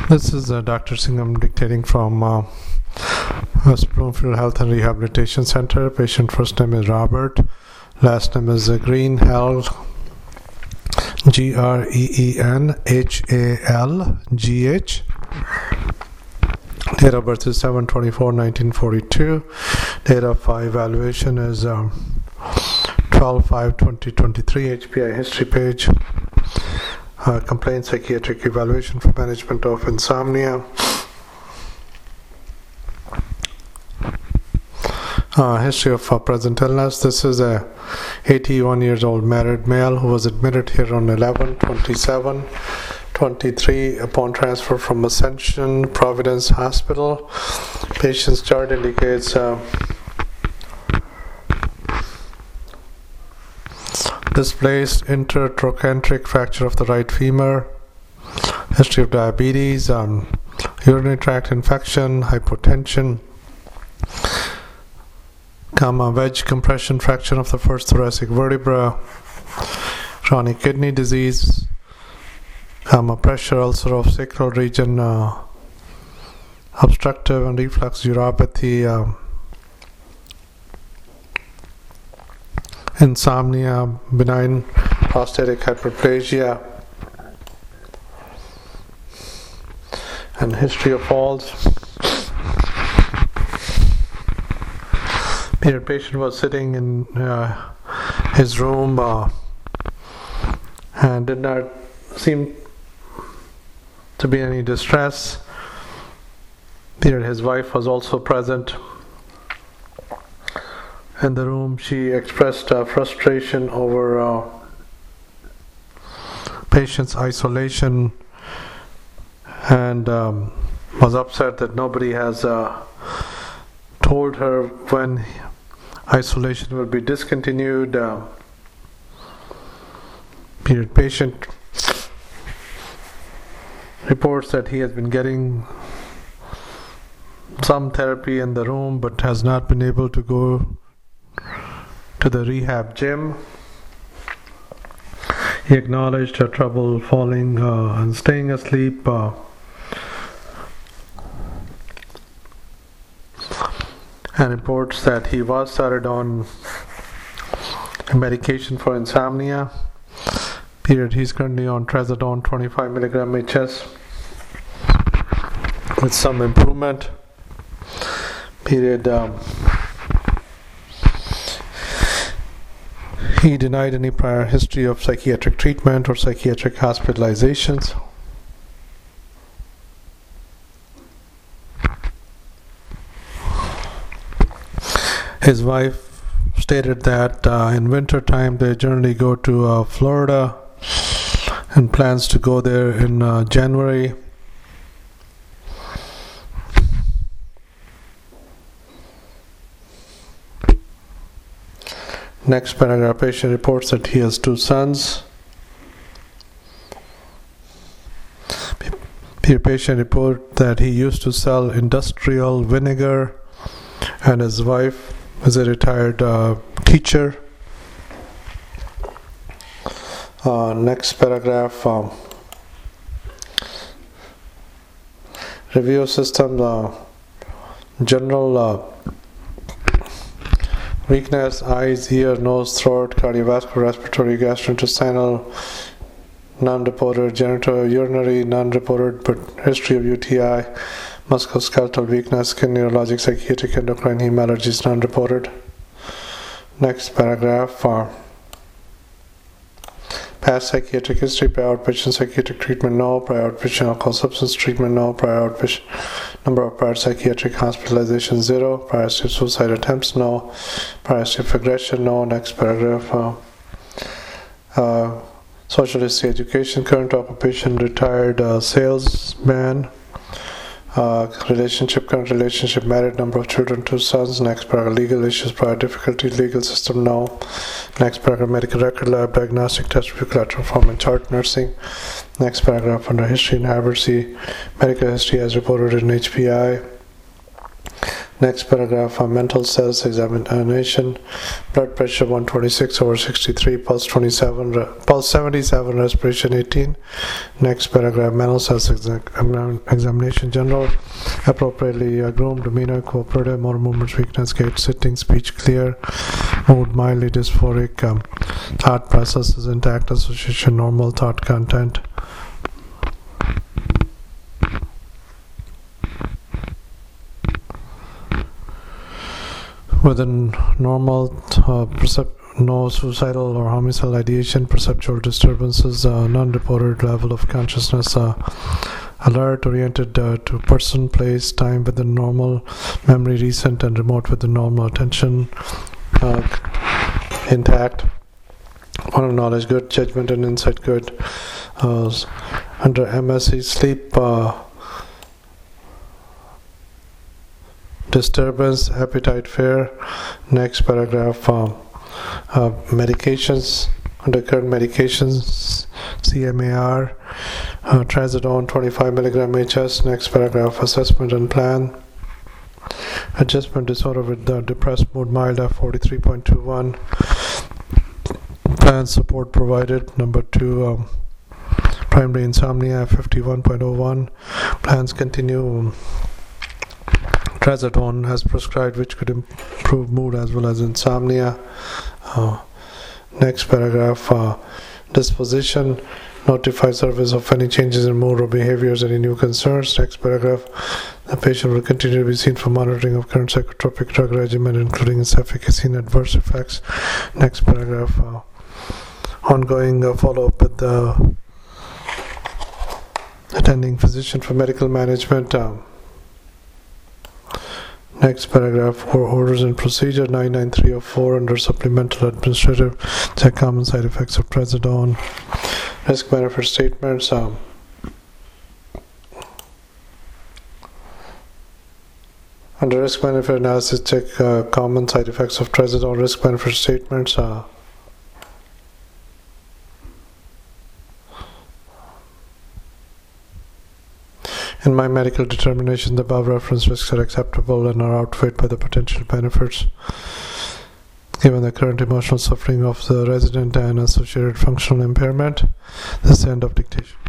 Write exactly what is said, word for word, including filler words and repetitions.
This is uh, Doctor Singham dictating from uh, West Bloomfield Health and Rehabilitation Center. Patient first name is Robert, last name is uh, Green, Hal, G R E E N H A L G H. Date of birth is seven twenty-four nineteen forty-two. Date of uh, evaluation is um, twelve five twenty twenty-three. H P I history page. Uh, complaint psychiatric evaluation for management of insomnia. Uh, history of uh, present illness. This is a eighty-one years old married male who was admitted here on eleven twenty-seven twenty-three upon transfer from Ascension Providence Hospital. Patient's chart indicates uh, displaced intertrochanteric fracture of the right femur, history of diabetes, um, urinary tract infection, hypotension, comma, wedge compression fracture of the first thoracic vertebra, chronic kidney disease, comma, pressure ulcer of sacral region, uh, obstructive and reflux uropathy, uh, insomnia, benign prostatic hyperplasia, and history of falls. Here, patient was sitting in uh, his room uh, and did not seem to be any distress. Here, his wife was also present in the room. She expressed uh, frustration over uh, patient's isolation and um, was upset that nobody has uh, told her when isolation will be discontinued. Uh, period. Patient reports that he has been getting some therapy in the room but has not been able to go to the rehab gym. He acknowledged her trouble falling uh, and staying asleep. Uh, and reports that he was started on medication for insomnia. Period. He's currently on trazodone twenty-five milligram H S with some improvement. Period. Um, He denied any prior history of psychiatric treatment or psychiatric hospitalizations. His wife stated that uh, in winter time they generally go to uh, Florida and plans to go there in uh, January. Next paragraph, patient reports that he has two sons. Here, patient report that he used to sell industrial vinegar and his wife is a retired uh, teacher. Uh, next paragraph, um, review system, uh, general uh, weakness, eyes, ear, nose, throat, cardiovascular, respiratory, gastrointestinal, non-reported, genitourinary, non-reported, but history of U T I, musculoskeletal weakness, skin, neurologic, psychiatric, endocrine, heme allergies, non-reported. Next paragraph, uh, past psychiatric history, prior outpatient psychiatric treatment, no, prior outpatient alcohol substance treatment, no, prior outpatient number of prior psychiatric hospitalization, zero, prior suicide attempts, no, prior of aggression, no. Next paragraph, uh, uh, social history, education, current occupation, retired uh, salesman, uh, relationship, current relationship, married, number of children, two sons. Next paragraph, legal issues, prior difficulty, legal system, no. Next paragraph, medical record, lab, diagnostic test, collateral form and chart, nursing. Next paragraph, under history and adversity, medical history as reported in H P I. Next paragraph, uh, mental status examination. Blood pressure one twenty-six over sixty-three, pulse twenty-seven, re- pulse seventy-seven, respiration eighteen. Next paragraph, mental status exa- examination. General, appropriately uh, groomed, demeanor, cooperative, motor movements, weakness, gait, sitting, speech clear, mood mildly dysphoric, um, thought process is intact, association normal, thought content. Within normal, uh, percep- no suicidal or homicidal ideation, perceptual disturbances, uh, non-reported level of consciousness, uh, alert, oriented uh, to person, place, time within normal, memory recent and remote within normal, attention uh, intact, motor knowledge good, judgment and insight good. Uh, under M S C, sleep uh, disturbance, appetite fair. Next paragraph, um, uh, medications. Under current medications, C M A R, uh, trazodone twenty-five milligram H S. Next paragraph, assessment and plan. Adjustment disorder with uh, depressed mood, mild F forty-three point two one. Plan support provided. Number two, um, primary insomnia fifty-one point oh one. Plans continue. Trazodone has prescribed, which could improve mood as well as insomnia. Uh, next paragraph, uh, disposition. Notify service of any changes in mood or behaviors, any new concerns. Next paragraph, the patient will continue to be seen for monitoring of current psychotropic drug regimen, including its efficacy and adverse effects. Next paragraph, uh, ongoing uh, follow-up with the attending physician for medical management. Um, Next paragraph, for orders and procedure nine nine three oh four under supplemental administrative, check common side effects of trazodone. Risk benefit statements. Um, under risk benefit analysis, check uh, common side effects of trazodone. Risk benefit statements. Uh, In my medical determination, the above reference risks are acceptable and are outweighed by the potential benefits. Given the current emotional suffering of the resident and associated functional impairment, this is the end of dictation.